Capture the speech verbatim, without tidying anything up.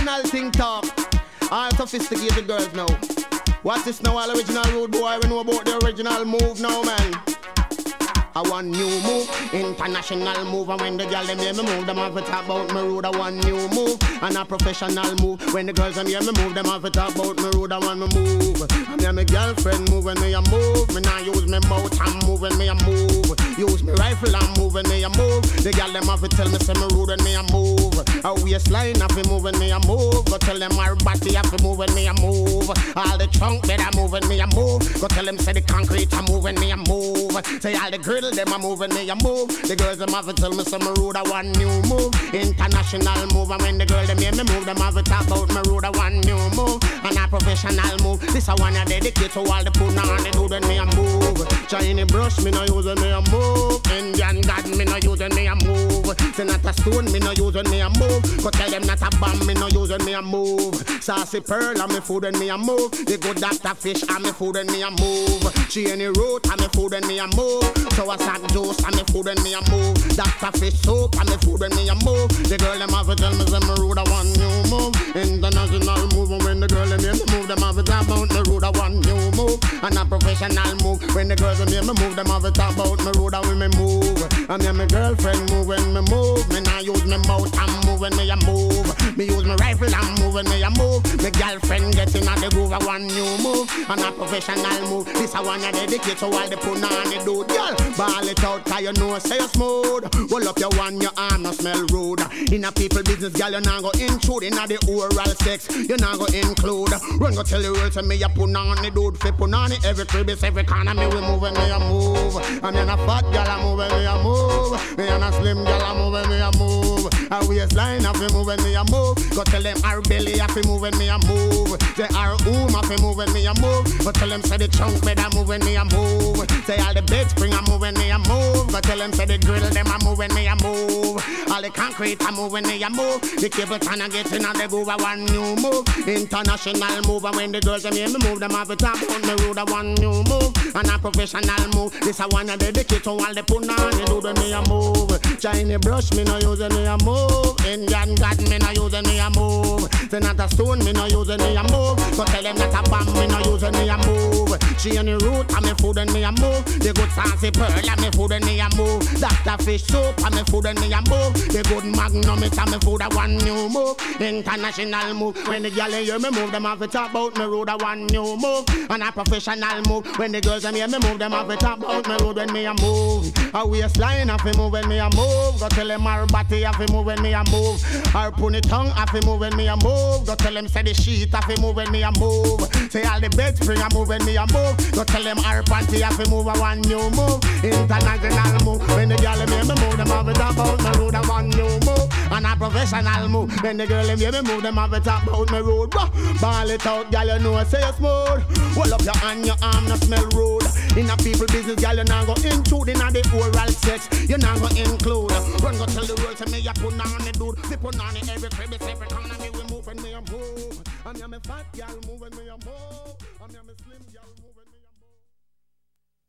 original thing talk. All sophisticated girls now. What's this now? All original rude boy. We know about the original move now, man. I want new move, international move. And when the girl them hear me move, them have to talk about me rude. I want new move, and a professional move. When the girls them hear me move, them have to talk about me rude. I want me move. I'm here, my girlfriend moving me a move. Me now use me mouth, I'm moving me a move. Use me rifle, I'm moving me a move. The girl them have to tell me say me rude and me a move. A waistline have to moving me a move. Go tell them our body have to moving me a move. All the trunk bed are moving me a move. Go tell them say the concrete are moving me a move. Say all the griddle them are moving me a move. The girls them have to tell me some rude I want new move. International move. And when the girl them hear me move, them have to talk about me rude I want new move. And a professional move. This I wanna dedicate to all the puna and the dude when me a move. Chinese brush me no using me a move. Indian god me no using me a move. Say not a stone me no using me a move. Go tell them not a bomb me no using me a move. Saucy pearl and me food and me a move. The good doctor fish and me food and me a move. She any root and me food and me a move. So I sack juice and me food and me a move. Doctor fish soup and me food and me a move. The girl them have to tell me say me rude I want new move. International move. And when the girl them hear me move, them have to talk about me rude I want new move. And a professional move. When the girls them hear me move, them have to talk about me rude I when me move. And then my girlfriend move when me move. Me now use me mouth, I'm moving me a move. Me use my rifle, I'm moving me a move. My girlfriend getting on the groove, I want new move. And a professional move. This I wanna dedicate to all the puna and the dude. Girl, ball it out, cause you know say you smooth. Roll up your one, your arm no smell rude. In a people business, girl, you not go intrude. In a the oral sex, you not go include. Run go tell the world, say me a puna on the dude. Fi puna on it, every crib is every corner, me we moving me a move. And then a fat girl, I'm moving me a move. Me and a slim girl, I'm moving me a move. A waistline, I fi moving me a move. Go tell them our belly, I fi moving me a move. Say our womb, I fi moving me a move. Go tell them say the trunk bed, I'm moving me a move. Say all the bed spring, I'm moving me a move. Go tell them say the grill, them I'm moving me a move. All the concrete, I'm moving me a move. The cable tan, I get in on the groove, I want new move. International move, and when the girls them hear me move, them have to talk on the road, I want new move. And a professional move. This I wanna dedicate to all the puna and the dude me a move. Chinese brush, me no using me a move. Indian god, me no using me a move. Say not a stone, me no using me a move. So tell them not a bomb, me no using me a move. She any root, and me food and me a move. The good fancy pearl, and me food and me a move. Doctor fish soup, and me food and me a move. The good magnum, it and me food, I want new move. International move. When the girl hear me move, them have to talk about me road, I want new move. And a professional move. When the girls them hear me move, them have to talk about me road when me a move. A waistline, I fi move when me a move. Go tell them our body, I fi move when me a move. Our pony tongue, I fi move when me a move. Go tell them say the sheet, I fi move when me a move. Say all the bed spring, I move when me a move. Go tell them our panty, I fi move, I want new move. International move. When the girl them hear me move, them have to talk about me road, I want new move. And a professional move. When the girl them hear me move, them have to talk about me road. Ball it out, girl, you know say you smooth. Hold up your hand, your arm, no smell rude. In a people business, girl, you not go intrude. In a the oral sex, you not go include. Run go tell the world, say me, you put on the dude. Me put on it every crib, every corner, me we move and me a move. I'm your me fat girl, moving me a move. I'm your me slim girl, move.